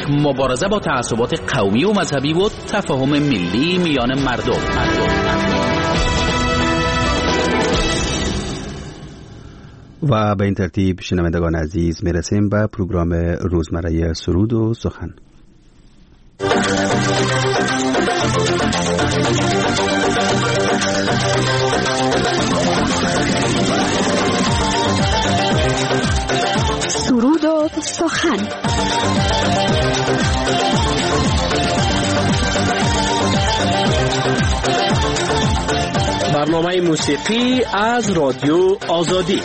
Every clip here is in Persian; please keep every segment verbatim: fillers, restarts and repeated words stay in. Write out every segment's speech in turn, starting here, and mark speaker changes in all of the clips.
Speaker 1: یک مبارزه با تعصبات قومی و مذهبی و تفاهم ملی میان مردم.
Speaker 2: و به این ترتیب شنوندگان عزیز میرسیم به پروگرام روزمره سرود و سخن.
Speaker 3: سرود و سخن.
Speaker 4: برنامه موسیقی از رادیو آزادی.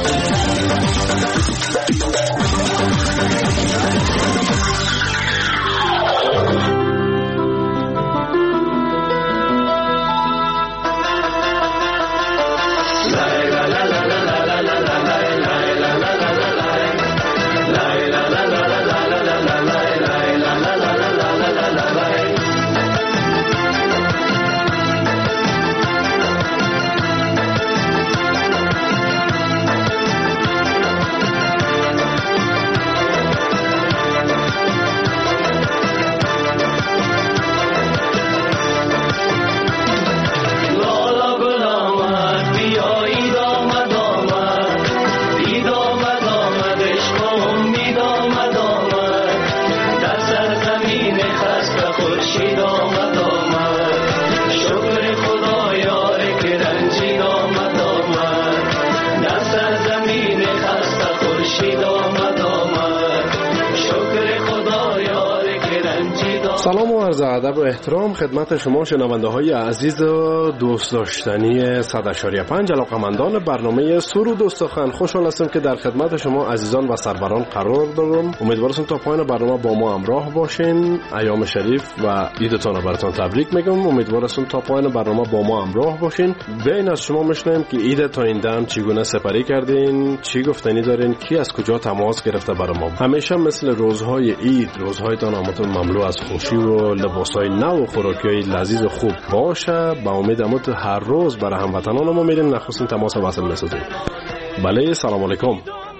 Speaker 4: سلام و عرض ادب و احترام خدمت شما شنونده های عزیز و دوست داشتنی صد اشاریه پنج علاقمندان برنامه سرود و سخن. خوشحال هستم که در خدمت شما عزیزان و سروران قرار دارم. امیدوارم تا پایان برنامه با ما همراه باشین. ایام شریف و عیدتان براتون تبریک میگم. امیدوارم تا پایان برنامه با ما همراه باشین. بین از شما میشنویم که عید تا این دم چگونه سپری کردین، چی گفتنی دارین، کی از کجا تماس گرفته برای ما. همیشه مثل روزهای عید روزهایتان همتون مملو از خوشی و لباسای نو و خوراکیای لذیذ و خوب باشه. با امید امت هر روز برای هموطنان ما میریم نخستین تماس وصل میسازیم. بله سلام علیکم.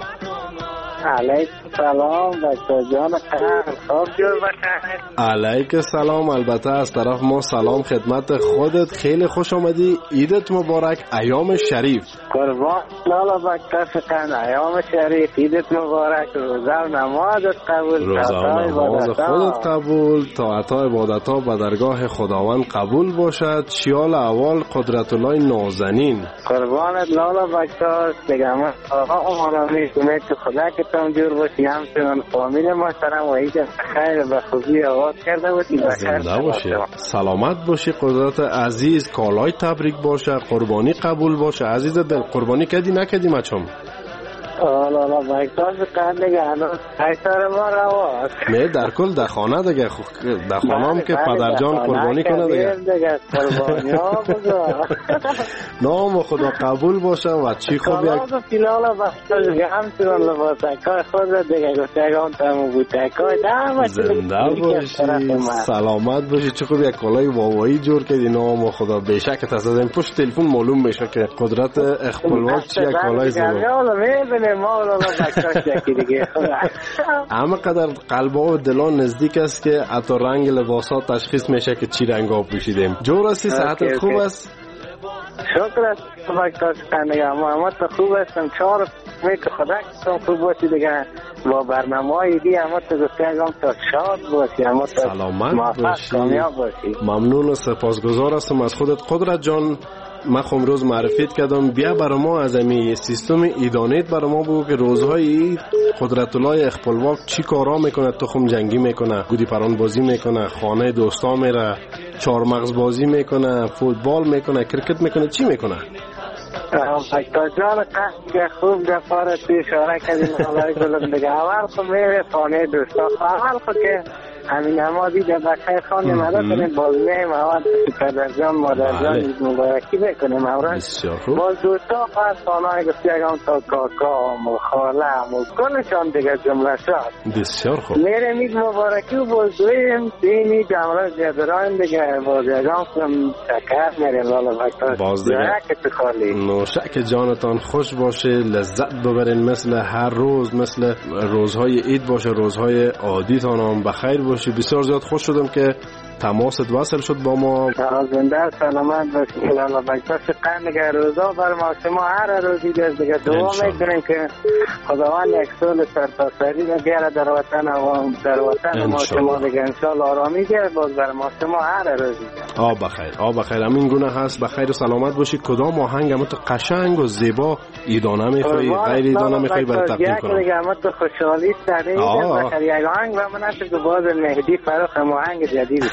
Speaker 5: علیکم سلام بچه جان خیلی خواب جور بکنید.
Speaker 4: علیکم سلام. البته از طرف ما سلام خدمت خودت. خیلی خوش آمدی. عیدت مبارک. ایام شریف.
Speaker 5: قربان لالا بکتا فکن. ایام شریف عیدت مبارک. روزه نمازت قبول.
Speaker 4: روزه نماز خودت قبول. طاعت و عبادت ها به درگاه خداوند قبول باشد. شیال اول قدرت الله نازنین.
Speaker 5: قربانت لالا بکتا دیگه من آقا امانامی کنید که خدا که تم جور باشی. همچنان فامیل محترم و عید خیر به خوبی آغاز کرده بودی.
Speaker 4: زنده باشی، سلامت باشی، قدرت عزیز، کالای تبریک باشه، قربانی قبول باشه. عزیز دل قربانی کردی نکردی مچم؟
Speaker 5: آلا لا بایکتاز بکنه دیگه هنوز ایسار ما رواز
Speaker 4: نه در کل در خانه دیگه در خانه هم که پدر جان قربانی کنه دیگه
Speaker 5: قربانی ها بگو
Speaker 4: نام خدا قبول باشه و چی خوب یک
Speaker 5: کلاغ فیلالا بایکتاز دیگه همچنان لباسکای خود دیگه گفتگان تمو بودکای
Speaker 4: زنده باشی سلامت باشی. چی خوب یک کالای واوایی جور کردی نام خدا. بشک تصادم پشت تلفن معلوم میشه که قدرت اخبالوات چیه کالای زبان
Speaker 5: مولا بکتاش یکی دیگه.
Speaker 4: اما قدر قلبا و دلان نزدیک است که حتی رنگ لباسات تشخیص میشه که چی رنگ ها پوشیدیم. جور هستی؟ صحت خوب است؟
Speaker 5: شکر است بکتاش کنه اما اما تو خوب هستم. چهار میک خدا کتون خوب باشی دیگه با برنامه های دی اما تو گفته اگم تا شاد باشی اما تو
Speaker 4: سلامت باشی
Speaker 5: کامیاب باشی.
Speaker 4: ممنون و سپاسگزار هستم از خودت. قدرت جان من خم روز معرفیت کردم بیا برای ما از امی سیستم ایدانیت برای ما بگو که روزهای قدرت الله اخپلواک چی کارا میکنه. تخم جنگی میکنه، گودی پران بازی میکنه، خانه دوستا میره، چهارمغز بازی میکنه، فوتبال میکنه، کرکت میکنه، چی میکنه؟
Speaker 5: بکتا جان که خوب دفاره توی اشاره کردیم حالای گلم دیگه اول خب میره خانه دوستا اول خب که همین نمازی در بخیر خانه مدا کنیم باز میایم اول پدر جان مادر جان عید مبارکی بکنیم اول باز دوستا فرد خانه گفتی اگم تا کاکام و خالم و کلشان دیگه جمله شد
Speaker 4: بسیار خوب
Speaker 5: میرم عید مبارکی و باز دویم دینی جمله جدران دیگه باز اگم کنم شکر میریم لالا بکتاش
Speaker 4: باز دیگه نوشک جانتان خوش باشه لذت ببرین مثل هر روز مثل روزهای عید باشه روزهای عادی تان هم بخیر باشه. بسیار زیاد خوش شدم که تماست وصل شد با ما.
Speaker 5: زنده سلامت باشید لالا بکتاش قرن روزا بر ما شما هر روزی دست دیگه دعا میکنیم که خداوند یک سال سرتاسری بیاره در وطن و در وطن ما شما دیگه انشالله آرامی بیاره باز بر ما شما هر روزی
Speaker 4: آب بخیر آب بخیر همین گونه هست. بخیر و سلامت باشید. کدام آهنگ هم تو قشنگ و زیبا ایدانه میخوایی غیر ایدانه میخوایی برای تقدیم کنم؟
Speaker 5: یک دیگه هم تو خوشحالی سره بخیر یک آهنگ و من هست که باز مهدی فراخ هم آهنگ جدید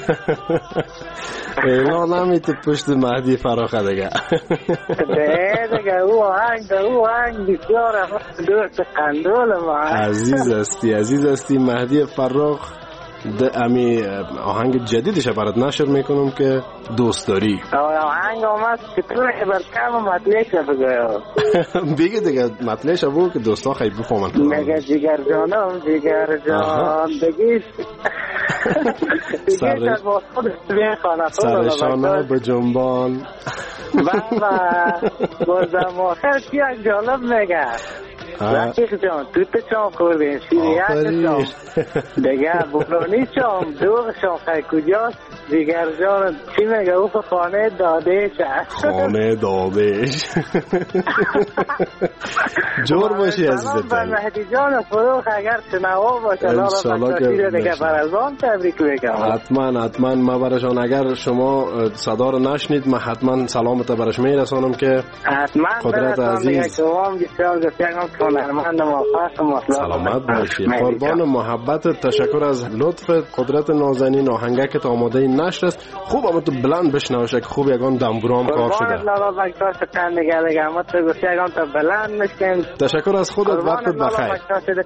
Speaker 4: اینا نمیتو پشت مهدی فراخ دیگه
Speaker 5: دیگه او آهنگ او آهنگ بسیار دوست قندول ما
Speaker 4: عزیز استی عزیز استی مهدی فراخ امی آهنگ جدیدش برات نشر میکنم که دوست داری.
Speaker 5: آهنگ آمد که تو بر کم مطلعش بگویا
Speaker 4: بگه دیگه مطلعش بگو که دوستا خیلی بفهمن.
Speaker 5: مگه جگر جانم جگر جان بگیش
Speaker 4: سرشانه به جنبان
Speaker 5: بابا بازم آخر چی یک جالب میگه رفیق جان تو تو چام خوردین شیریت چام دیگه بولونی چام دوغ شام خیلی کجاست دیگر جان چی میگه او خانه دادهش
Speaker 4: خانه دادهش جور باشی عزیزتان
Speaker 5: بر مهدی جان فروخ اگر شنوا باشه لالا بکتاشی دیگه برازان تبریک بگم
Speaker 4: حتما حتما ما برشان اگر شما صدا رو نشنید من حتما سلامت برش میرسانم که
Speaker 5: حتما
Speaker 4: قدرت عزیز سلامت باشید قربان محبت تشکر از لطف قدرت نازنین آهنگک آماده نشر است خوب هم تو بلند بشنوش که خوب یگان دنبورام کار شده تشکر از خودت وقتت بخیر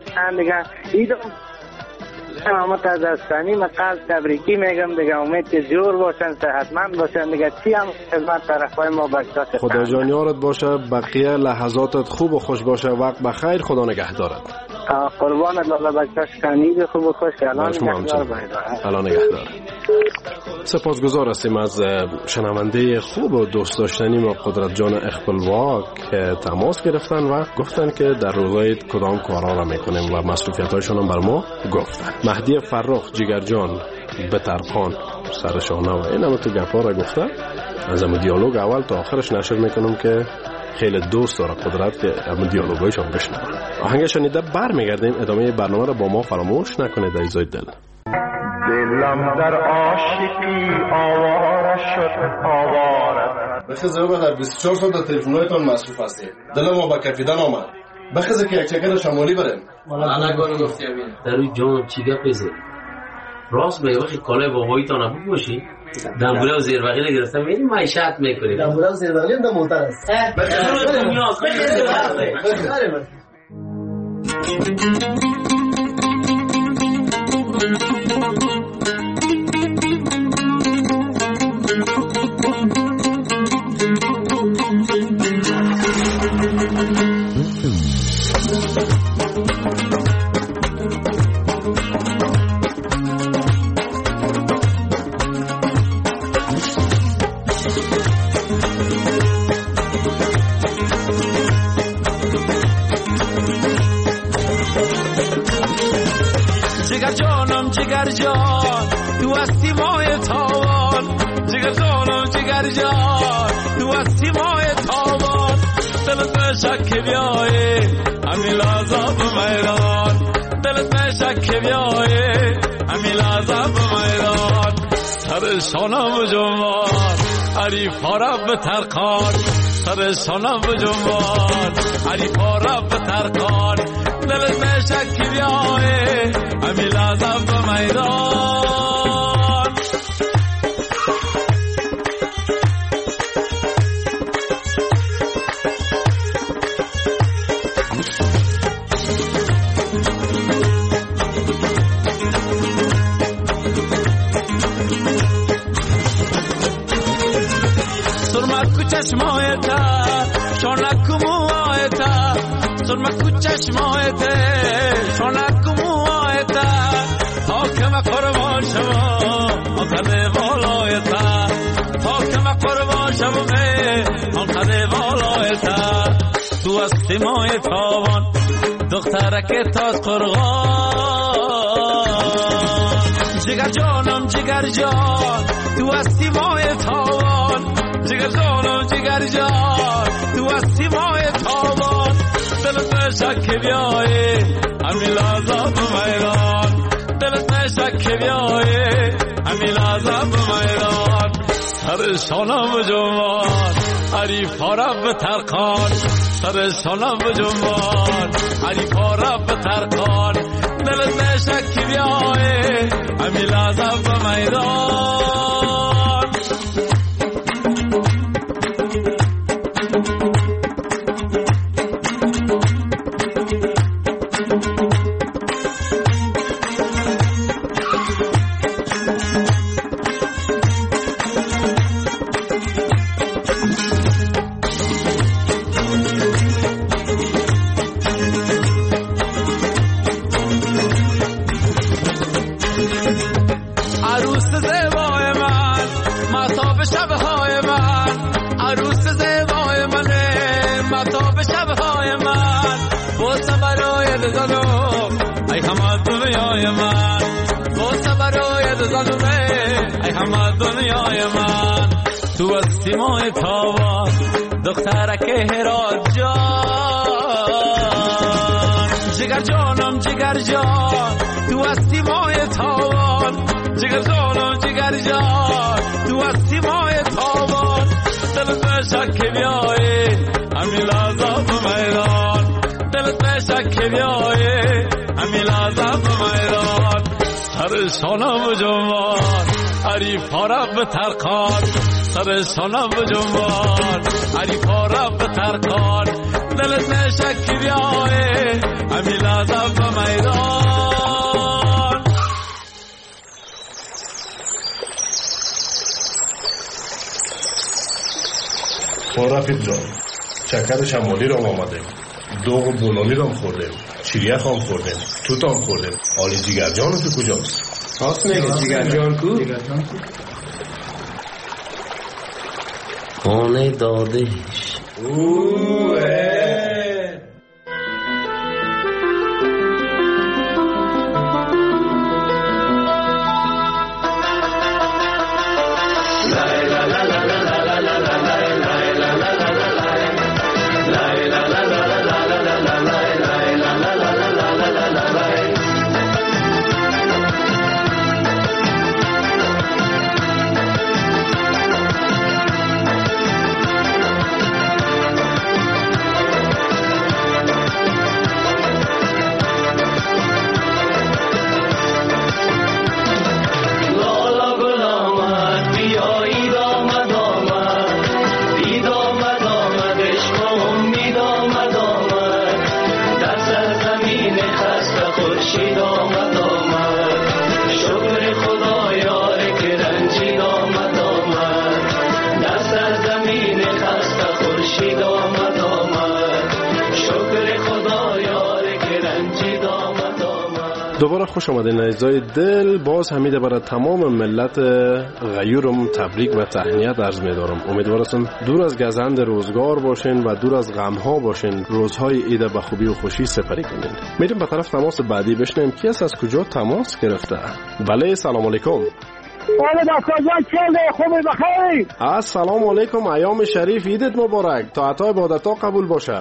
Speaker 5: اما تازستانی من قلب تبریکی میگم دیگه امید که جور باشن صحتمند باشن دیگه چی هم خدمت طرفای ما بکتاش
Speaker 4: خدا جانیارت باشه بقیه لحظاتت خوب و خوش باشه وقت بخیر خدا نگهدارت
Speaker 5: قربانت لالا بکتاش کنید خوب و خوش الان نگهدار
Speaker 4: الان نگهدار سپاسگزار هستیم از شنونده خوب و دوست داشتنی ما قدرت جان اخبلوا که تماس گرفتن و گفتن که در روزهای کدام کارا را میکنیم و مسئولیت‌هایشون هم بر ما گفتن. مهدی فراخ جگر جان بترخان سرشانه و این هم تو گپا را گفتن. از هم دیالوگ اول تا آخرش نشر میکنم که خیلی دوست داره قدرت که هم دیالوگایشون بشنون. آهنگ شنیده بر میگردیم ادامه برنامه را با ما فراموش نکنید عزیزای دل.
Speaker 3: دلم در عاشقی آواره شد آواره
Speaker 4: بخزه بابا در بیست و چهار سال در تلفن‌هایتان مصروف هستیم دل ما با کفیدن آمد بخزه که یک چکر شمالی بریم
Speaker 6: والا نگانو گفتی امین در روی جان چی گپ بزن راست میگه وقتی کالای باباییتان هم باشی دنبوله و زیربقی نگرفتم میدیم معیشت میکنیم
Speaker 7: دنبوله و زیربقی هم در موتر است
Speaker 6: بخیر دنیا بخیر
Speaker 8: جگر جانم جگر جان تو هستی ماه تاوان جگر جانم جگر جان تو هستی ماه تاوان دلت نشک بیایی همی لازم میران دلت نشک بیایی همی لازم میران سر شانم جوان عریفا رب ترکان سر شانم جوان عریفا رب ترکان دلت نشک بیایی همی لازم میران چشمایت شونک موایت سرمکو چشمایت شونک موایت حاکم قربان شما آنقدر بالایت حاکم قربان شما آنقدر بالایت تو هستی مای تاوان دخترک تاز قرغان جگر جانم جگر جان تو هستی مای تاوان جگر جانم جگر جان تو هستی مای تاوان دلت نشک بیایی همین لحظه به میدان دلت نشک بیایی همین لحظه به میدان سر شانم جوان عریفا رب ترقان سر شانم جوان عریفا رب ترقان دلت نشک بیایی همین لحظه به میدان تو هستی مای تاوان دخترک هرات جان جگر جانم جگر جان تو هستی مای تاوان جگر جانم جگر جان تو هستی مای تاوان دلت نشک بیایی همین لحظه به میدان دلت نشک بیایی همین لحظه به میدان سر شانم جوان عریفا رب ترقان سر شانم جوان عریفا رب ترقان دلت نشک بیایی همین لحظه به میدان
Speaker 4: رفیق جان چکر شمالی را آمده دوغ بولانی را خوردیم چیریخ هم خوردیم توت هم خوردیم آلی جیگر جان تو کجاست؟
Speaker 9: راست میگه جیگر جان کو؟
Speaker 6: خانه دادش
Speaker 9: اوه
Speaker 4: دوباره خوش آمدین عزیزای دل. باز همیده برای تمام ملت غیورم تبریک و تهنیت عرض می‌دارم. امیدوارم دور از گزند روزگار باشین و دور از غم‌ها باشین، روزهای عید به خوبی و خوشی سپری کنین. میریم به طرف تماس بعدی بشنویم کی است، از کجا تماس گرفته. بله سلام علیکم.
Speaker 10: بله دکتر جان چه خوبی بخیر.
Speaker 4: السلام علیکم، ایام شریف عیدت مبارک، طاعت و عبادت‌ها قبول باشه.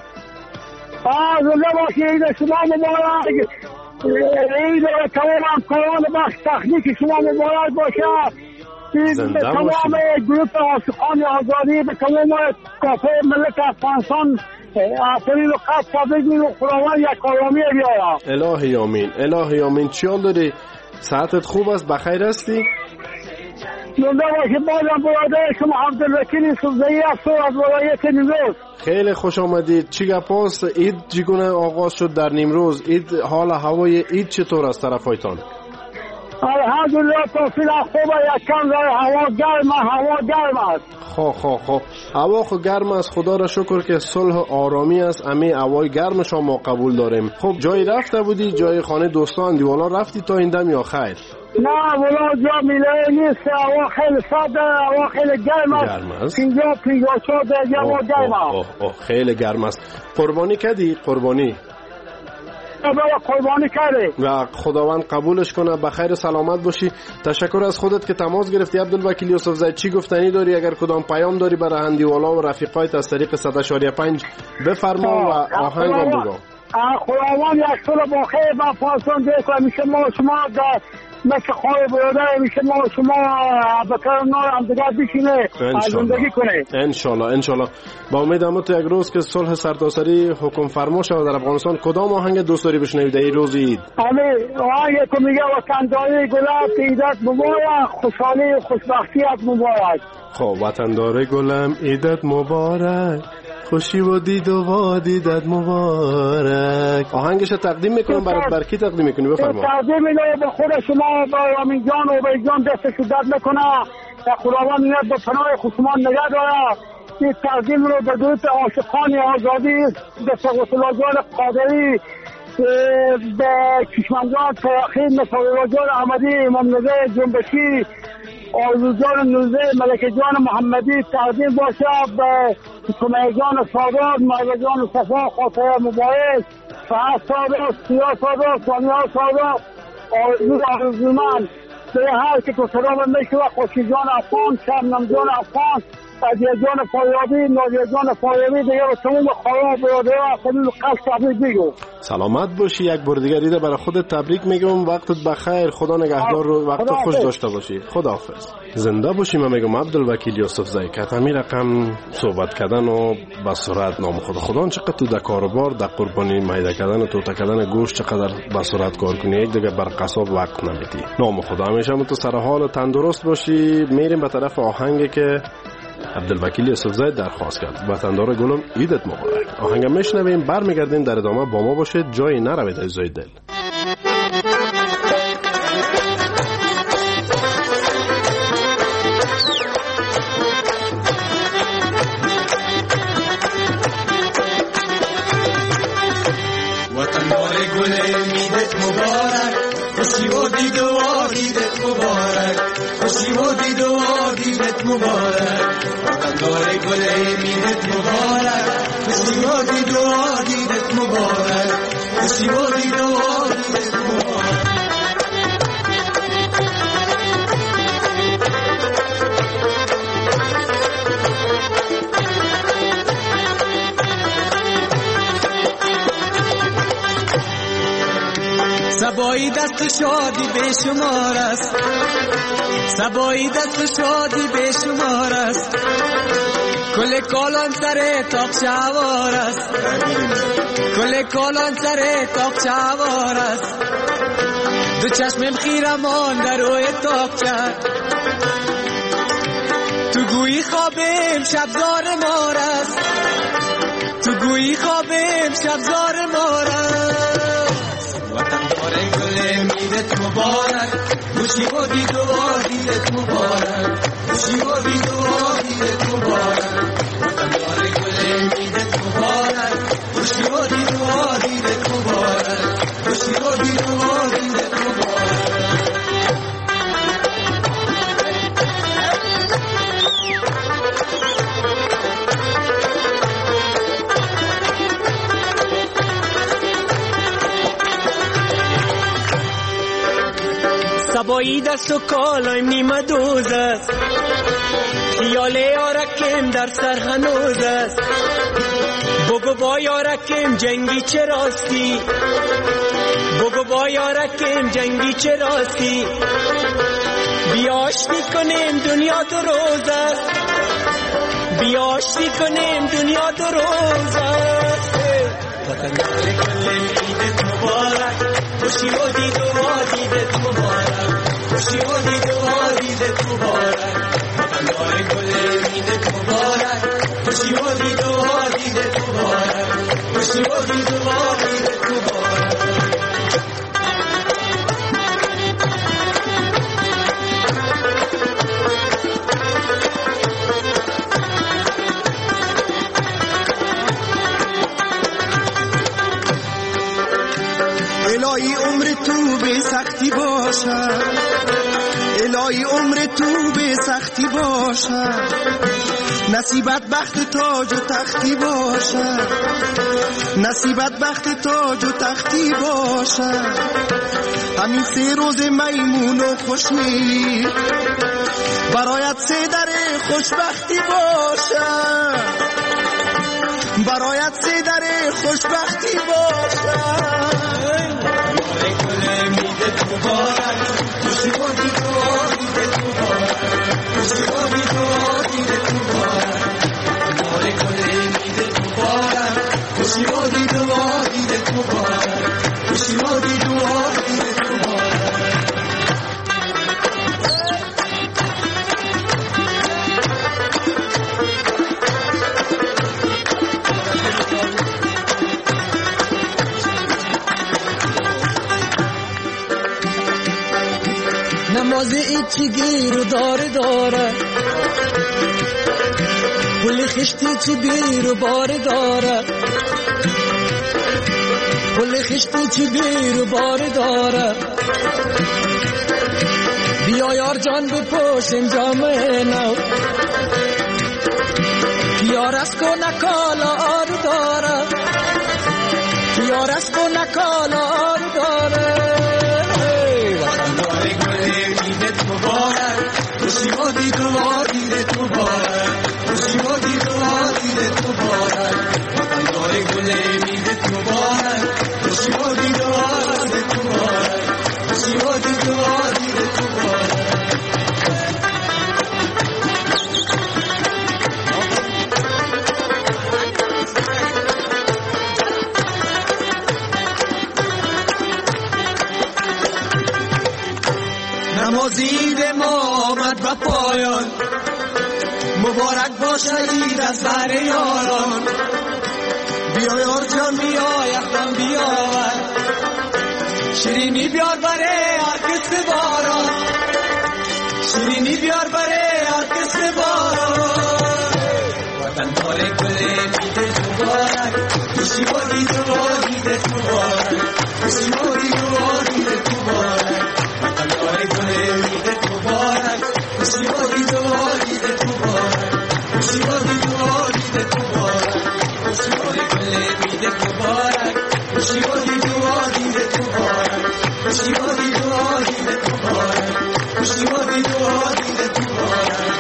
Speaker 10: آه زنده باشی، عید شما مبارک. عید و تمام همکاران بخش تخنیک شما مبارک باشه. به تمام گروپ عاشقان آزادی، به تمام کافه ملت افغانستان آفرین و خط تبریک و خداوند یک کارامی بیاره.
Speaker 4: الهی آمین، الهی آمین. چی حال داری؟ صحتت خوب است؟ بخیر هستی؟
Speaker 10: زنده باشی. بازم برادر شما عبدالوکیل سوزایی است از ولایت نیمروز.
Speaker 4: خیلی خوش آمدید. چی گپ است؟ عید چگونه آغاز شد در نیمروز؟ عید، حال هوای عید چطور است طرفایتان؟
Speaker 10: الحمدلله توفیق خوبه. یک کم داره هوا گرم هوا گرم است.
Speaker 4: خو خو خو هوا خو گرم است. خدا را شکر که صلح و آرامی است. امی هوای گرم شما ما قبول داریم. خب جای رفته بودی؟ جای خانه دوستان دیوالا رفتی تا این دم یا خیر؟
Speaker 10: نه ولا جا میله نیست. هوا خیلی سرد، هوا خیلی گرم است. اینجا پنجاه و چهار درجه هوا گرم است.
Speaker 4: خیلی گرم است. قربانی کردی؟ قربانی
Speaker 10: قربانی کرده
Speaker 4: و خداوند قبولش کنه. بخیر سلامت باشی. تشکر از خودت که تماس گرفتی. عبدالوکیل یوسف زی، چی گفتنی داری؟ اگر کدام پیام داری برای هندیوالا و رفیقایت از طریق صد و پنج بفرما و آهنگ هم بگو.
Speaker 10: خداوند یک سال با خیر و پاسان دیگه میشه ما شما مثل خواهی برادر میشه ما شما بکر نار هم دیگر بشینه زندگی کنه
Speaker 4: انشالله انشالله. با امید هم تو یک روز که صلح سرتاسری حکم فرما شود در افغانستان، کدام آهنگ دوست داری بشنوید این روز عید؟
Speaker 10: همین آهنگ که میگه وطنداری گلم عیدت مبارک، خوشحالی و خوشبختیت مبارک.
Speaker 4: خب وطنداری گلم عیدت مبارک، خوشی و دید و وادیدت مبارک. آهنگش تقدیم میکنم برات. بر کی تقدیم میکنی؟ بفرما.
Speaker 10: تقدیم میکنم به خود شما، با امین جان و به جان دست شدت میکنه. خداوند میاد به پناه خصومان نگه داره. این تقدیم رو به درود عاشقان آزادی به سقوط الله جان قادری، به کشمنجان تراخی، مثل الله جان احمدی، امام نظر جنبشی، آرزو جان نوزه، ملکه جان محمدی تقدیم باشه به سمیه جان سادات، مرد جان صفا، خاطر مبارک، فهد سادات، سیاه سادات، سانیه سادات، آرزو آرزومند به هر که تو سلام میشه و خوشی جان افغان، شبنم جان افغان، عزیز جان فایابی، نازیه جان فایابی، دیگه به تمام خواهان برادر و خلیل قصد تبریک میگم.
Speaker 4: سلامت باشی. یک بار دیگر ایده برای خودت تبریک میگم. وقتت بخیر. خدا نگهدار رو وقت خوش داشته باشی. خداحافظ. زنده باشی. من میگم عبدالوکیل یوسف زی که همین رقم صحبت کردن و به سرعت نام خدا. خدا چقدر تو در کاروبار در قربانی میده کردن و توته کردن گوشت چقدر به سرعت کار کنی. یک دیگه بر قصاب وقت نمیدی. نام خدا همیشه تو سر حال و تندرست باشی. میریم به طرف آهنگی که عبدالوکیل یوسف زی درخواست کرد. وطندار گلم عیدت مبارک. آهنگ میشنویم، برمیگردیم در ادامه با ما باشید. جایی نروید عزیزای دل.
Speaker 11: وطندار گلم عیدت مبارک، خوشی و دید و عیدت مبارک، خوشی و دید و عیدت مبارک. وطندار گلم عیدت مبارک، خوشی و دید و عیدت مبارک، خوشی و دید و عیدت مبارک. سبایی دست شادی به شمار است، سبایی دست شادی به شمار است، کل کالان سر تاق شوار است، کل کالان سر تاق شوار است. دو چشمم خیرمان در روی تاق چند، تو گویی خوابم شبزار مار است، تو گویی خوابم شبزار مار است. وطندار گلم عیدت مبارک، خوشی و دید و عیدت مبارک، خوشی و دید و عیدت مبارک. وطندار گلم عیدت مبارک، خوشی و دید و عیدت مبارک، خوشی و دید و عیدت مبارک.
Speaker 12: سبایی دست و کالایم نیمه دوز است، خیال یارکم در سر هنوز است. بگو با یارکم جنگی چه راستی، بگو با یارکم جنگی چه راستی. بیاشتی کنیم دنیا دو روز است، بیاشتی کنیم دنیا دو روز است. وطندار گلم عیدت مبارک، خوشی و دید و عیدت مبارک، خوشی و دید و عیدت مبارک. وطندار گلم عیدت مبارک، خوشی و دید و عیدت مبارک، خوشی و دید و عیدت مبارک.
Speaker 11: باشد الهی عمر تو به سختی باشد نصیبت بخت تاج و تختی باشد نصیبت بخت تاج و تختی باشد همین سه روز میمون و خوشی برایت سه در خوشبختی باشد برایت سه در خوشبختی باشد گل میدت مبارک خوشی بادی تو دیدت مبارک خوشی بادی تو دیدت مبارک مال گل میدت مبارک خوشی بادی تو دیدت مبارک خوشی بادی تو دیدت مبارک نماز ایچی گیر و داره داره پل خشتی چی بیر و باره داره پل خشتی چی بیر و باره داره بیا یار جان بپوشن جامعه نو یار از کو نکالا آرو داره یار از کو نکالا آرو داره خوشی بادی تو دیدت مبارک خوشی بادی تو دیدت مبارک وطن دار گل میدت مبارک خوشی بادی تو دیدت مبارک خوشی بادی تو دیدت مبارک نمازید ما آمد و پایان مبارک باشه عید از بر یاران بیا یار جان بیا یخدم بیاور شیرینی بیار بره هر کس باران شیرینی بیار بره هر کس باران وطن دار گل میدت مبارک خوشی بادی تو دیدت مبارک خوشی بادی تو دیدت مبارک وطن دار گل میدت مبارک خوشی بادی تو دیدت مبارک خوشی بادی تو دیدت مبارک خوشی بادی گل میدت مبارک خوشی بادی تو دیدت مبارک خوشی بادی تو دیدت مبارک خوشی بادی تو دیدت مبارک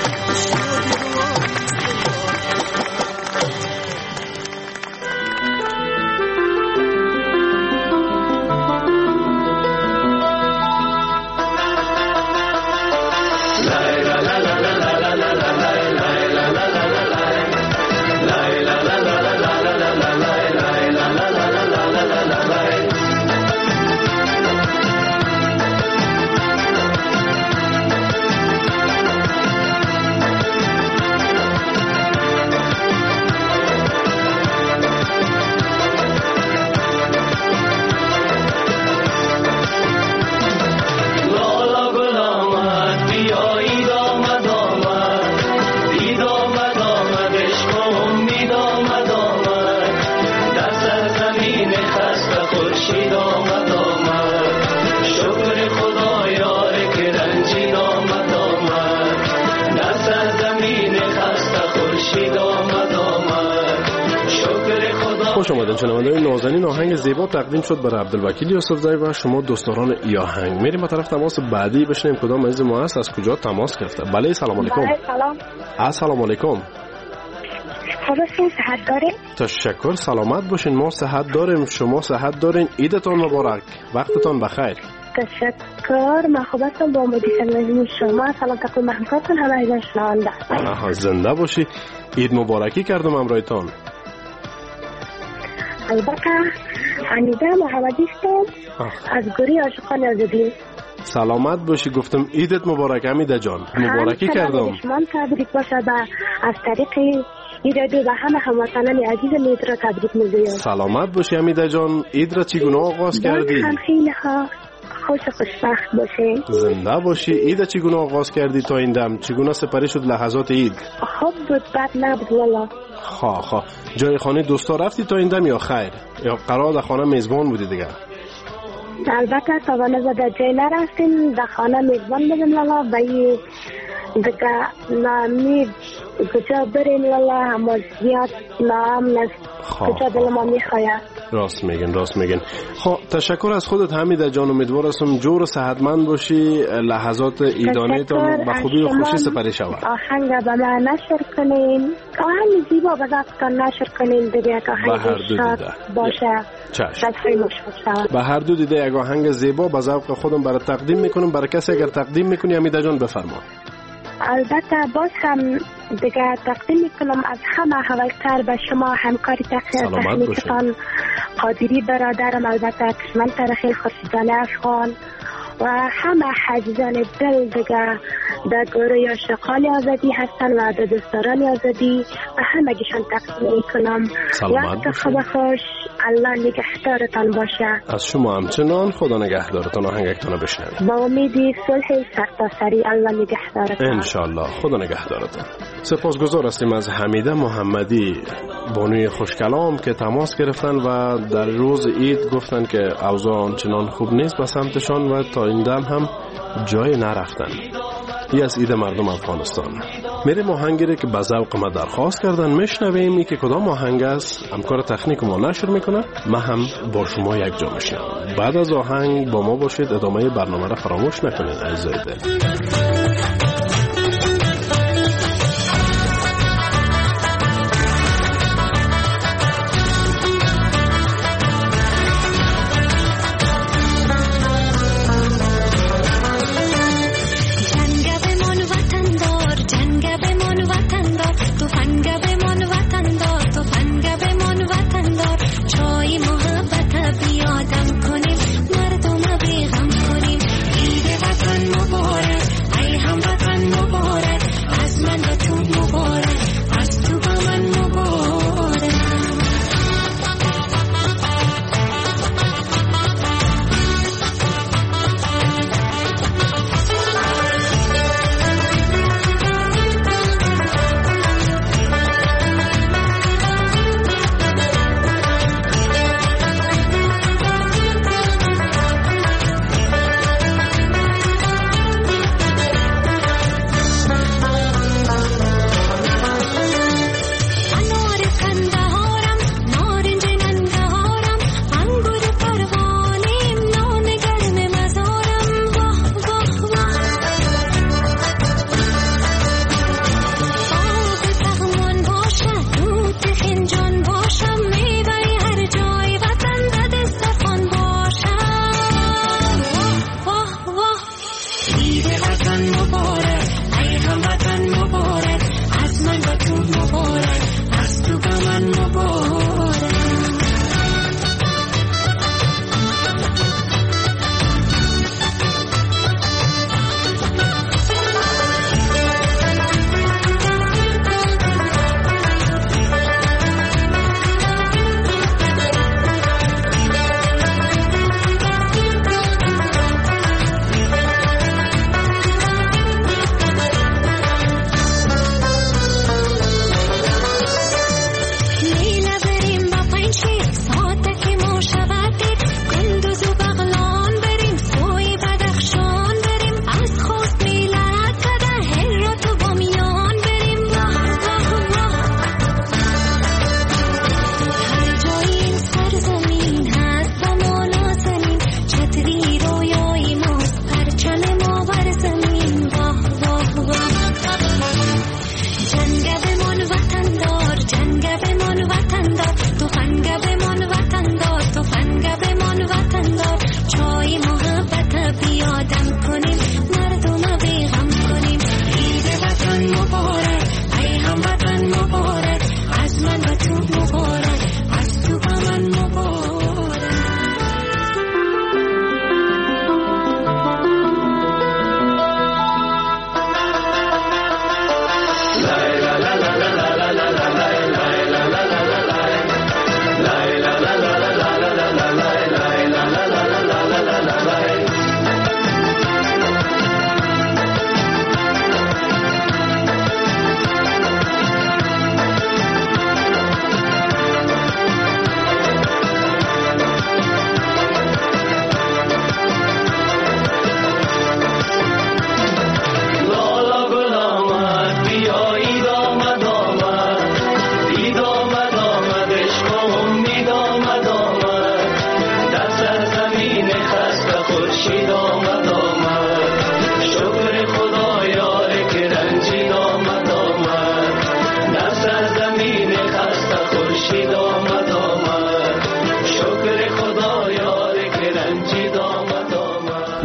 Speaker 11: خوش آمدین شنوندگان نازنین. آهنگ زیبا تقدیم شد برای عبدالوکیل یوسفزئی و شما دوستداران ای آهنگ. میریم به طرف تماس بعدی بشنیم کدام عزیز ما است، از کجا تماس گرفته. بله سلام علیکم.
Speaker 13: بله سلام.
Speaker 11: السلام علیکم.
Speaker 13: خودتون صحت دارین؟
Speaker 11: تشکر، سلامت باشین. ما صحت داریم، شما صحت دارین. عیدتان مبارک، وقتتان بخیر.
Speaker 13: تشکر. من خوب هستم. با مدیر تلویزیون شما سلام تقدیم محبتتون همه ایزان شنونده.
Speaker 11: آها زنده باشی. عید مبارکی کردم امرایتان.
Speaker 13: البته حمیده محمدی هستم از گوری عاشقان آزادی.
Speaker 11: سلامت باشی. گفتم عیدت مبارک حمیده جان، مبارکی کردم.
Speaker 13: من تبریک باشه و از طریق ایرادو و همه هموطنان عزیز عید را تبریک میگویم.
Speaker 11: سلامت باشی حمیده جان. عید را چگونه آغاز کردی؟
Speaker 13: هم خیلی ها خوش خوشبخت باشی.
Speaker 11: زنده باشی. عید چگونه آغاز کردی تا این دم؟ چگونه سپری شد لحظات عید؟
Speaker 13: خوب بود، بد نبود والا.
Speaker 11: خواه خواه. جای خانه دوستا رفتی تا این دم یا خیر؟ یا قرار در خانه میزبان بودی دیگه؟
Speaker 13: البته تا به نظر جای نرفتیم در خانه میزبان بدیم لالا بایی دیگه نامی کجا بریم لالا همه زیاد نام نست کجا دل ما میخواید.
Speaker 4: راست میگن راست میگن. خب تشکر از خودت حمیده جان، امیدوار هستم جور و صحتمند باشی، لحظات ایدانه تان به خوبی و خوشی سپری شود.
Speaker 13: آهنگ به من نشر کنین، آهنگ زیبا به ذاتتان نشر کنین دیگه که آهنگ شاد باشه.
Speaker 4: چشم. به هر دو دیده یک آهنگ زیبا به ذوق خودم برای تقدیم میکنم. برای کسی اگر تقدیم میکنی حمیده جان بفرما.
Speaker 13: البته باز هم دیگه تقدیم میکنم از همه حوالتر به شما همکاری تکنیکتان قادری برادرم، البته کشمن ترخیل خورشیدان افغان و همه حجزان دل دیگه در گروه عاشقان آزادی هستن و در دوستداران آزادی و همه گیشان تقدیم میکنم. وقت خوب خوش، الله نگهدارتان باشه.
Speaker 4: از شما همچنان، خدا نگهدارتان. آهنگتان بشنوید.
Speaker 13: با امیدی صلح سرتاسری، الله نگهدارتان.
Speaker 4: انشالله، خدا نگهدارتان. سپاسگزار هستیم از حمیده محمدی بانوی خوشکلام که تماس گرفتن و در روز عید گفتن که اوضاع آنچنان خوب نیست به سمتشان و تا این دم هم جای نرفتن. ای از عید مردم افغانستان. میریم آهنگی که به ذوق ما درخواست کردن میشنویم. ای که کدام آهنگ است همکار تکنیک ما نشر میکنه، ما هم با شما یک جا میشنویم. بعد از آهنگ با ما باشید، ادامه برنامه را فراموش نکنید عزیزای دل.
Speaker 14: مردم بیغم کنیم، عید وطن مبارک، ای هموطن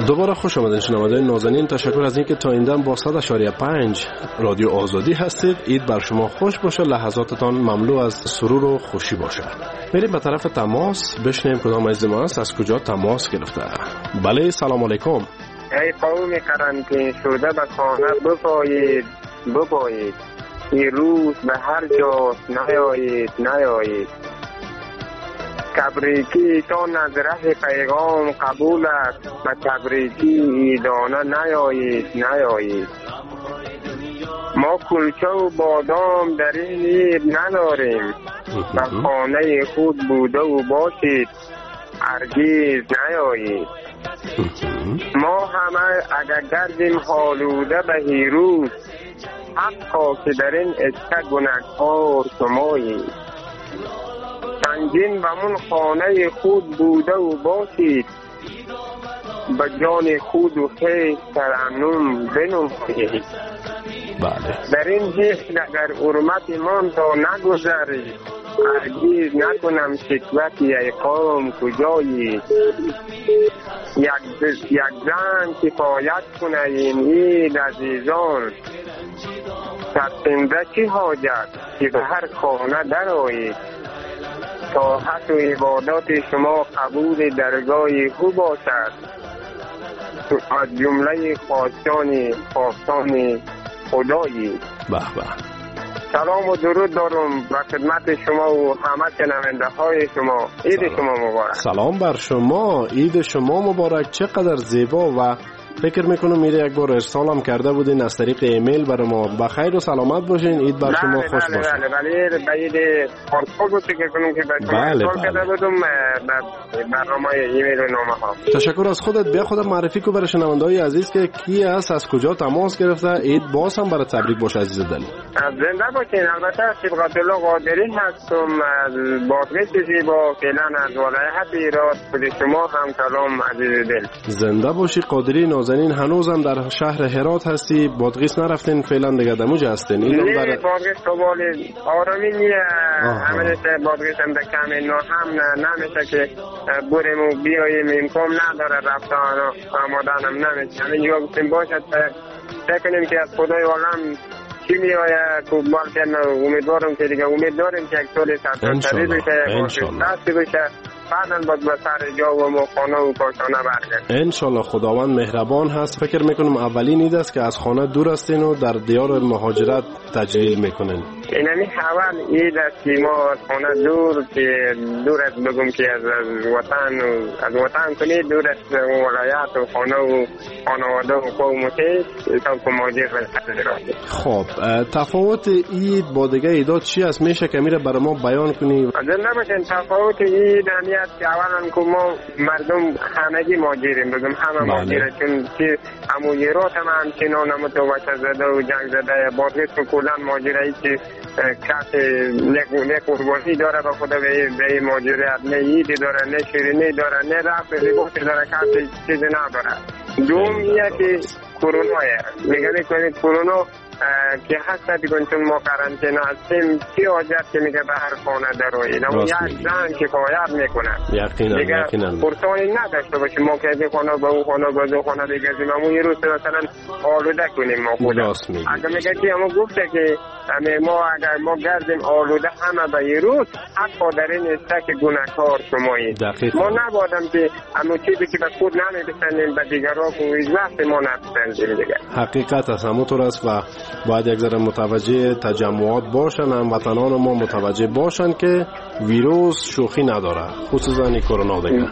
Speaker 4: دوباره خوش آمدین شنوندگان نازنین. تشکر از اینکه تا این دم با صد اشاریه پنج رادیو آزادی هستید. عید بر شما خوش باشه، لحظاتتان مملو از سرور و خوشی باشه. بریم به طرف تماس بشنیم کدام عزیز ما است، از کجا تماس گرفته. بله سلام علیکم.
Speaker 14: ای قوم قرنطین شده به خانه بپایید بپایید، این روز به هر جا نیایید نیایید. تبریکی تان از ره پیغام قبول است، به تبریکی ایدانه نیایید نیایید. ما کلچه و بادام در این عید نداریم، به خانه خود بوده و باشید هرگز نیایید. ما همه اگر گردیم حالوده به هیروز، حقا که در این عشق گناهکار شمایید. سنگین بمون خانه خود بوده و باشید، به جان خود و خیش ترنم بنمایید.
Speaker 4: بله.
Speaker 14: در این حس اگر حرمت من تا نگذارید، هرگز نکنم شکوتی ای قوم کجایید. یک یک زن کفایت کنه این عید عزیزان، سرسنده چی حاجت که به هر خانه درآیید. طاعت و عبادات شما قبول درگاه او باشد، از جمله خواستان خواستان خدایی.
Speaker 4: به به.
Speaker 14: سلام و درود دارم به خدمت شما و همه شنونده های شما. عید شما مبارک.
Speaker 4: سلام بر شما، عید شما مبارک. چقدر زیبا و فکر میکنم میره یک بار ارسالم کرده بودین از طریق ایمیل برای ما. بخیر و سلامت باشین، عید بر شما خوش باشه.
Speaker 14: بله بله بله به عید پاسپورت بود فکر کنم که به شما ارسال کرده بودم به برنامه ایمیل و نامه ها.
Speaker 4: تشکر از خودت. بیا خودت معرفی کو برای شنونده های عزیز که کی است، از کجا تماس گرفته. عید باز هم برای تبریک باشه عزیز دل.
Speaker 14: زنده باشین. البته صبغت الله قادری هستم از بادغیس زیبا، فعلا از ولایت ایران. خود شما هم سلام عزیز دل.
Speaker 4: زنده باشی قادری نازنین. هنوزم در شهر هرات هستی، بادغیس نرفتین فعلا دیگه دموجه هستین؟
Speaker 14: اینم در بادغیس قبال آرامی نیه. همه بادغیس هم در کم اینا هم نمیشه که بریم و بیاییم، امکان نداره رفتن آمادن هم نمیشه. همین جا گفتیم باشد تکنیم که از خدای عالم چی می آید که بلکه امیدوارم که دیگه امید داریم که یک سال سرسری بشه دستی بشه، بعدن باید به سر جا و خانه و پاشانه برگرد.
Speaker 4: انشالله خداوند مهربان هست. فکر میکنم اولین عید است که از خانه دور هستین و در دیار مهاجرت تجلیل میکنین.
Speaker 14: اینمی اول عید است که ما از خانه دور که دور است بگم که از وطن و از وطن کنید دور است ولایت و خانه و خانواده و قوم و خیش تا که مهاجر برسید.
Speaker 4: خب تفاوت عید با دیگه عیدا چی است؟ میشه که میره برای ما بیان کنی؟
Speaker 14: از نباشین تفاوت عید همیت که اولا که ما مردم همگی مهاجریم بگم همه مهاجره، چون که امویرات هم همچنان هم متوجه زده و جنگ زده بادغیس و کلان مهاجره ای که کس نه قربانی داره به خدا به مهاجرت، نه عیدی داره، نه شیرینی داره، نه رفت لباسی داره، کسی چیزی نداره. دوم اینه که کرونایه میگه کنید کرونا که هست دیگه چون ما قرنطینه هستیم چی حاجت که میگه به هر خانه درایید، اما یک زن کفایت میکنه
Speaker 4: یقینا یقینا
Speaker 14: پرسانی نداشته باشیم ما که از این خانه به اون خانه به اون خانه بگذیم، اما یه روز مثلا آلوده کنیم ما خدا. اگر میگه که اما گفته که ما اگر ما گردیم آلوده همه به یه روز، حتی در این است که گناهکار شمایید. ما نبادم که اما چیزی که به خود نمیپسندیم به دیگران و هیچ وقت ما نپسندیم دیگه.
Speaker 4: حقیقت است همونطور است و باید یک ذره متوجه تجمعات باشن، هموطنان ما متوجه باشن که ویروس شوخی نداره، خصوصا این کرونا دیگه.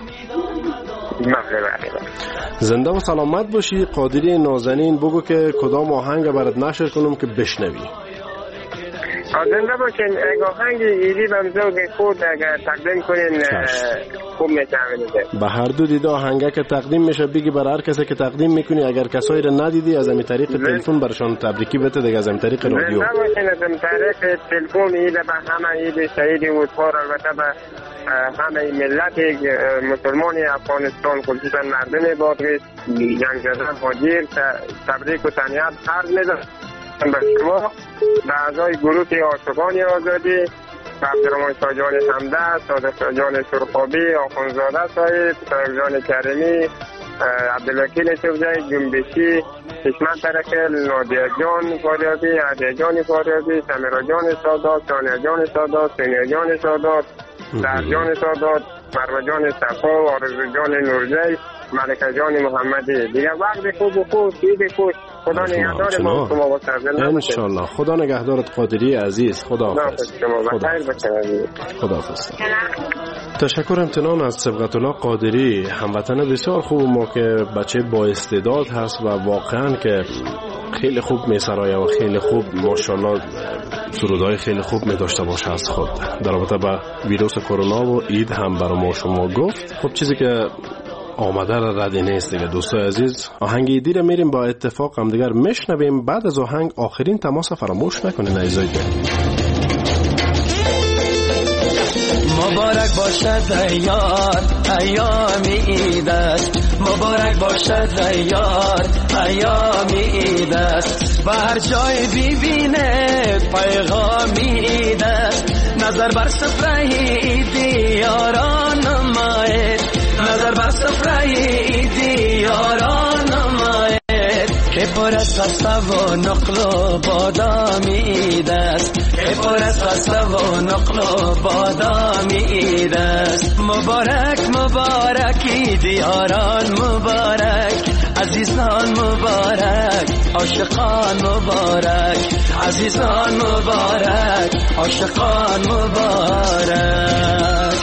Speaker 4: زنده و سلامت باشی. قادری نازنین بگو که کدام آهنگ برات نشر کنم که بشنوی.
Speaker 14: زنده باشین. آهنگ ایدی بمزوگ خود اگر تقدیم کنین خوب میتونید.
Speaker 4: به هر دو دیده آهنگه که تقدیم میشه بگی برای هر کسی که تقدیم میکنی، اگر کسایی رو ندیدی از این طریق تلفن برشان تبریکی بده دیگه، از این طریق رادیو.
Speaker 14: زنده باشین. از این طریق تلفن ایده به همه عید شهید اوتوار، البته به همه ملت مسلمان افغانستان خصوصا مردم بادغیس جنگ زده مهاجر تبریک و تهنیت عرض می‌کنم به شما، به اعضای گروه عاشقان آزادی، عبدالرحمن شاجان حمده، صادق شاجان سرخابی، آخونزاده صاحب، صاحب جان کریمی، عبدالوکیل سوزای جنبشی، چشمن ترکل، نادیا جان فاریابی، عدیا جان فاریابی، سمیرا جان سادات، ثانیه جان سادات، سینیا جان سادات، سر جان سادات، مروه جان صفا، آرزو جان نورزی، ملکه جان محمدی. دیگه وقت خوب و خوب عید خوش. خدا نگهدار ما شما با سرزنده
Speaker 4: ان شاء الله. خدا نگهدارت قادری عزیز. خدا حافظ. خدا حافظ. تشکر امتنان از صبغت الله قادری، هموطن بسیار خوب ما که بچه با استعداد هست و واقعا که خیلی خوب میسرایه و خیلی خوب ماشاءالله سرودهای خیلی خوب می داشته باشه از خود. در رابطه با ویروس کرونا و عید هم برای ما شما گفت. خب چیزی که آمده را ردی نیست دیگه. دوستای عزیز، آهنگ ایدی را میریم با اتفاق هم دیگر میشنویم. بعد از آهنگ آخرین تماس فراموش نکنین عزیزای دل.
Speaker 11: مبارک باشد یار ایام عید است، مبارک باشد یار ایام عید است، و هر جای ببینه پیغام عید است. نظر بر سفره عیدی یاران نماید، نظر بر سفره عیدی یاران نماید، که پر از قصه و نقل و بادام عید است، که پر از قصه و نقل و بادام عید است. مبارک مبارک عید یاران مبارک، عزیزان مبارک، عاشقان مبارک، عزیزان مبارک، عاشقان مبارک.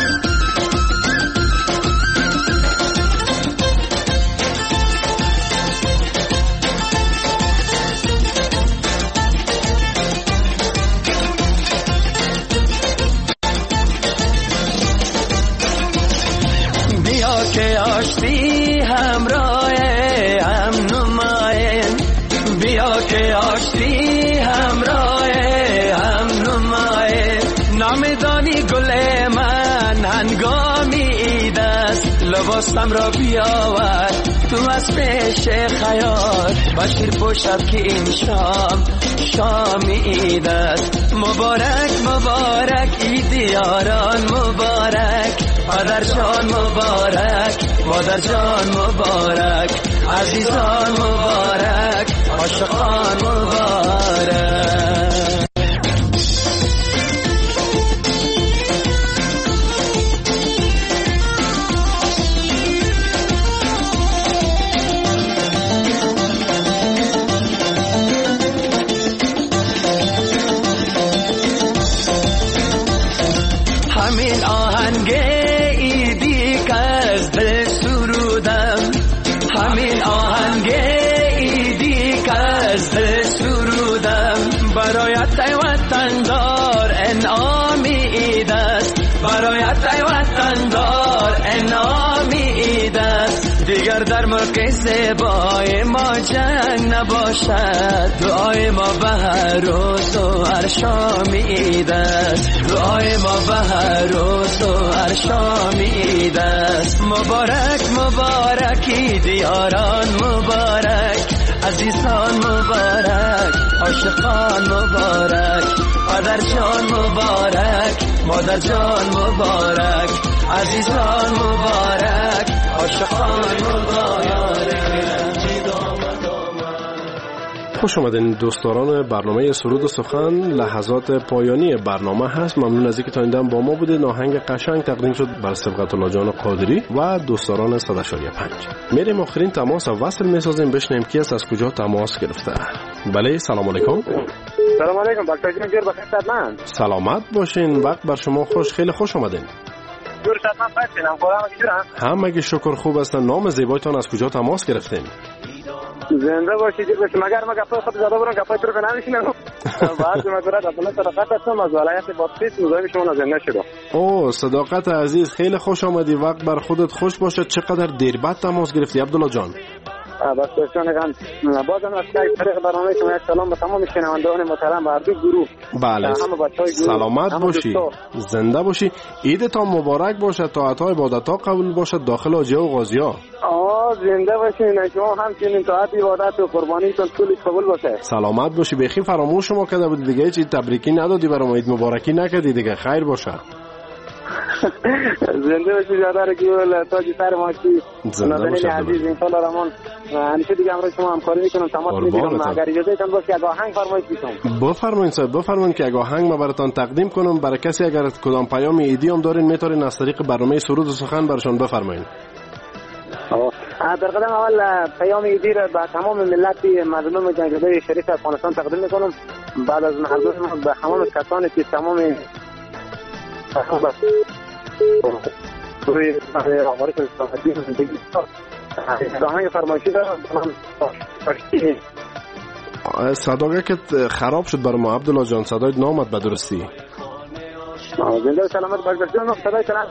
Speaker 11: که آشتی همراه هم نماین، بیا که آشتی همراه هم نماین. نام دانی گل من هنگامی عید است، لباسم را بیاور تو از پیش خیال، بشیر پوشد که این شام شام عید است. مبارک مبارک عید یاران مبارک، پدر جان مبارک، مادر جان مبارک، عزیزان مبارک، عاشقان مبارک. همین آهنگ ایدی که از دل سرودم، همین آهنگ ایدی که از دل سرودم، برایت ای وطندار انعامی عید است، برایت ای وطندار انعامی عید است. دیگر در ملک زیبای ما جنگ نباشد، دعای ما به هر روز و هر شام عید است، دعای ما به هر روز و هر شام عید است. مبارک مبارک عید یاران مبارک، عزیزان مبارک، عاشقان مبارک، پدر جان مبارک، مادر جان مبارک، عزیزان مبارک، عاشقان مبارک.
Speaker 4: خوش آمدین دوستداران برنامه سرود و سخن. لحظات پایانی برنامه هست. ممنون از اینکه تا این دم با ما بودید. آهنگ قشنگ تقدیم شد بر صبغت الله جان قادری و دوستداران صد و پنج. میریم آخرین تماس وصل میسازیم، بشنیم کی است، از کجا تماس گرفته. بله سلام علیکم.
Speaker 15: سلام علیکم دکتر جان، جور بخیر من.
Speaker 4: سلامت باشین، وقت بر شما خوش. خیلی خوش آمدین.
Speaker 15: جور شما باشین. همکارام چطورن؟
Speaker 4: همگی شکر خوب هستن. نام زیبایتان از کجا تماس گرفتین؟
Speaker 15: زنده باشید. مگر ما گپای خود زیاده برون، گپای تو رو نمیشینم. بعد ما برات اصلا صداقت هستم از ولایت بادغیس، مزاحم شما زنده شدم.
Speaker 4: اوه صداقت عزیز، خیلی خوش آمدی. وقت بر خودت خوش باشه. چقدر دیر بعد تماس گرفتی عبدالله جان؟
Speaker 15: بس دوستان بازم از طریق برنامه شما یک سلام به تمام شنوندگان محترم و هر دو گروه.
Speaker 4: بله سلامت باشی، زنده باشی. عیدتان مبارک باشه، طاعت های عبادت ها قبول باشه داخل حاجی و غازی ها.
Speaker 15: آه زنده باشین، شما همچنین طاعت عبادت و قربانیتون کلی قبول باشه.
Speaker 4: سلامت باشی. بخی فراموش شما کرده بود دیگه، هیچ تبریکی ندادی برام، عید مبارکی نکردی دیگه. خیر باشه.
Speaker 15: زنده باشی زیاده گل تاج سر ما کی نازنین عزیز ان شاء الله رحمان همیشه دیگه امروز شما همکاری میکنم تماس میگیرم اگر اجازه تان باشه یک آهنگ فرمایش میکنم.
Speaker 4: بفرمایید صاحب بفرمایید که یک آهنگ ما براتون تقدیم کنم. برای کسی اگر کدام پیام ایدی هم دارین میتونین از طریق برنامه سرود و سخن برشون بفرمایید.
Speaker 15: در قدم اول پیام ایدی را به تمام ملت مردم جنگزده شریف افغانستان تقدیم میکنم. بعد از محضور به تمام کسانی که تمام روی آوارش استفادی زندگی آهنگ فرمایشی دارم.
Speaker 4: صداقه که خراب شد بر ما عبدالله جان، صدایت نامد به درستی.
Speaker 15: زنده و سلامت باشید. صدای کلام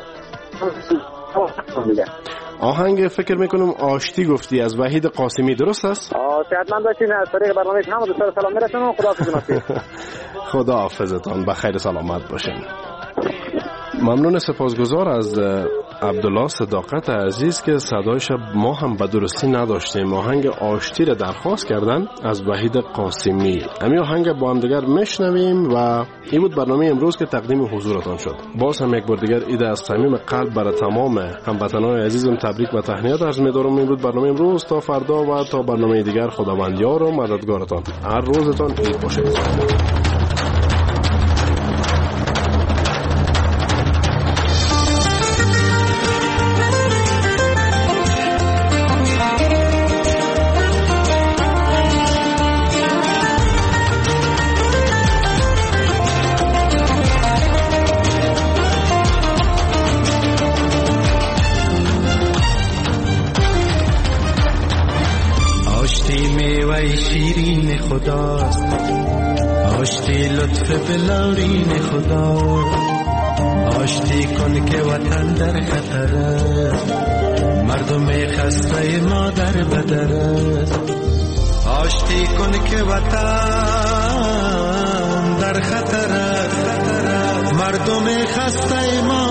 Speaker 4: آهنگ فکر میکنم آشتی گفتی از وحید قاسمی، درست است؟
Speaker 15: آه صحتمند باشین. از طریق برنامه همه دوستان سلام میرسونم. خدا حافظتون.
Speaker 4: خدا حافظتان، بخیر سلامت باشین. ممنون، سپاسگزار از عبدالله صداقت عزیز که صدایش ما هم به درستی نداشتیم. آهنگ آشتی را درخواست کردن از وحید قاسمی. همین آهنگ با هم دیگر میشنویم و این بود برنامه امروز که تقدیم حضورتان شد. باز هم یک بار دیگر ایده از صمیم قلب برای تمام هموطنان عزیزم تبریک و تهنیت عرض می‌دارم. این بود برنامه امروز. تا فردا و تا برنامه دیگر خداوند یار و مددگارتان. هر روزتان عید باشه.
Speaker 11: شیرین خداست، آشتی لطف بلورین خدا، آشتی کن که وطن در خطر است، مردم خسته ما در بدر است. آشتی کن که وطن در خطر است، مردم خسته ما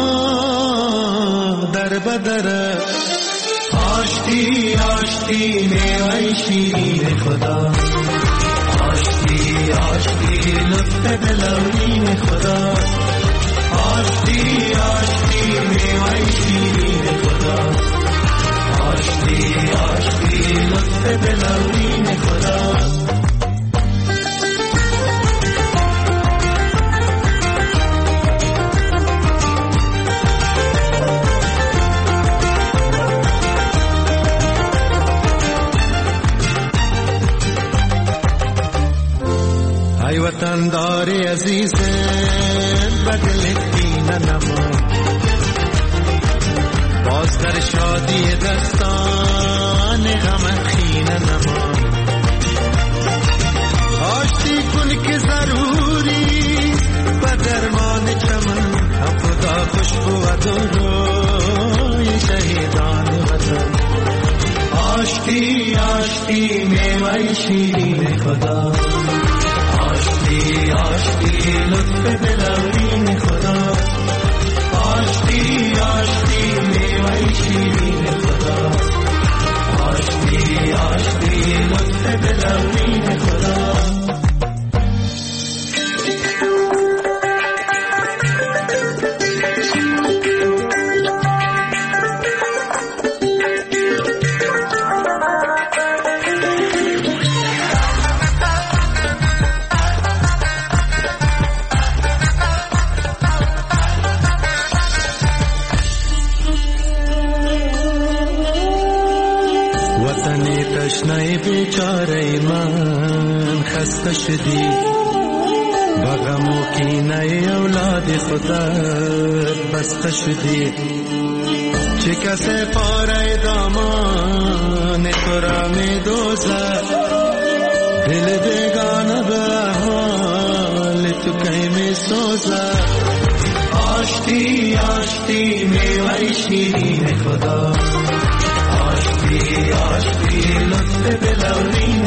Speaker 11: در بدر است. آشتی آشتی میوه شیرین خدا، آشتی آشتی لطف دلورین خدا، آشتی آشتی میوه شیرین خدا، آشتی آشتی لطف دلورین خدا. ای وطن داری عزیز بدل دین نما، باز در شادی دستان غم خین نما. آشتی کن که ضروری و درمان چمن، هم خدا خوشبو و دروی شهیدان وطن. آشتی آشتی میوه شیرین خدا، آشتی آشتی لطف دلورین خدا، آشتی آشتی میوه شیرین خدا، آشتی آشتی لطف دلورین خدا. تشنه بیچاره من خسته شدی، بغم و کینه اولاد خودت بسته شدی. چه کسی پاره دامان تو را می دوزد، دل بیگانه به حال تو کی می سوزد. آشتی آشتی میوه شیرین خدا، آشتی آشتی لطف بلورین